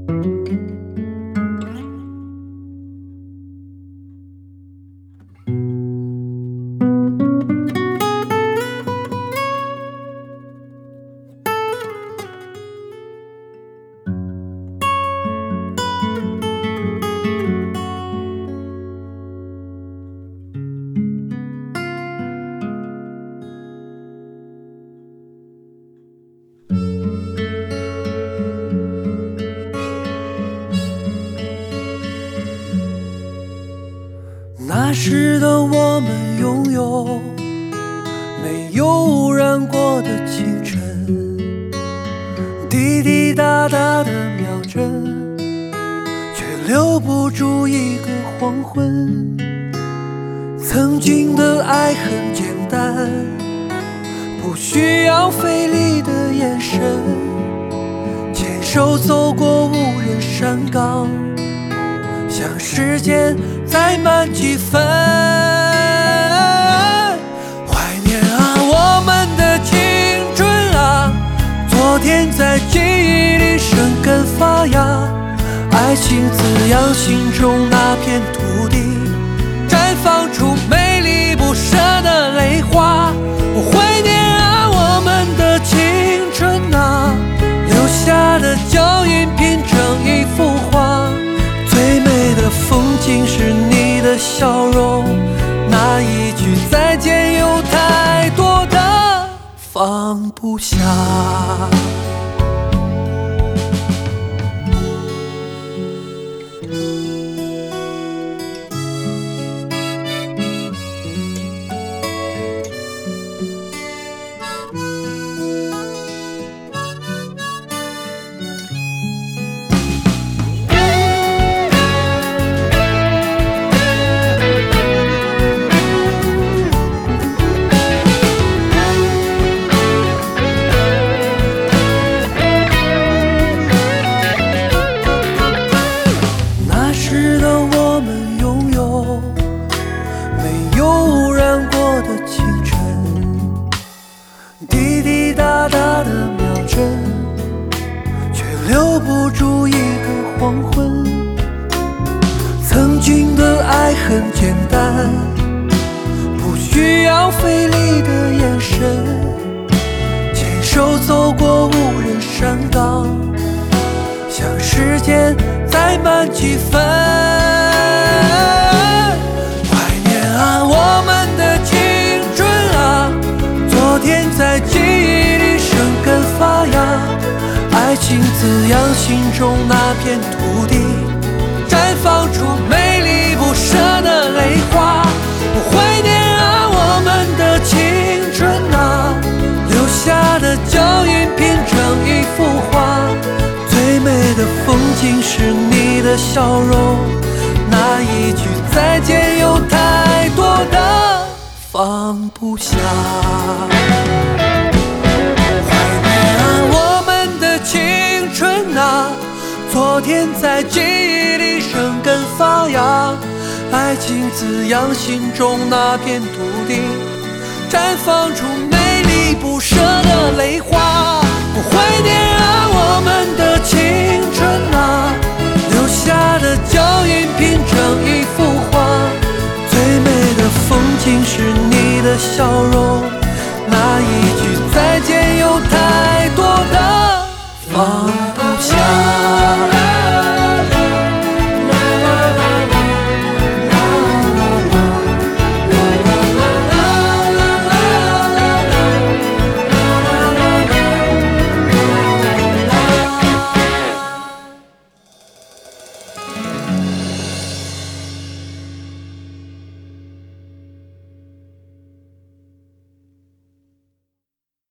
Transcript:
那时的我们拥有没有污染过的清晨，滴滴答答的秒针，却留不住一个黄昏。曾经的爱很简单，不需要费力的眼神，牵手走过无人山岗，想时间再慢几分。怀念啊我们的青春啊，昨天在记忆里生根发芽，爱情滋养心中那片土地，绽放出美丽不舍的泪花。我怀念啊我们的青春啊，留下的脚印拼成一幅画，最美的风景是你的笑容，那一句再见有太多的放不下。滴滴答答的秒针，却留不住一个黄昏。曾经的爱很简单，不需要费力的眼神，牵手走过无人山岗，想时间再慢几分。怀念啊我们的青春啊，昨天在记忆里生根发芽，爱情滋养心中那片土地，绽放出美丽不舍的泪花。我怀念啊我们的青春啊，留下的脚印拼成一幅画，最美的风景是你的笑容，那一句再见有太多的放不下。怀念啊我们的青春啊，昨天在记忆里生根发芽，爱情滋养心中那片土地，绽放出美丽不舍的泪花。我怀念啊我们的青春啊，留下的脚印拼成一幅画，最美的风景是你的笑容，那一句再见有太多的放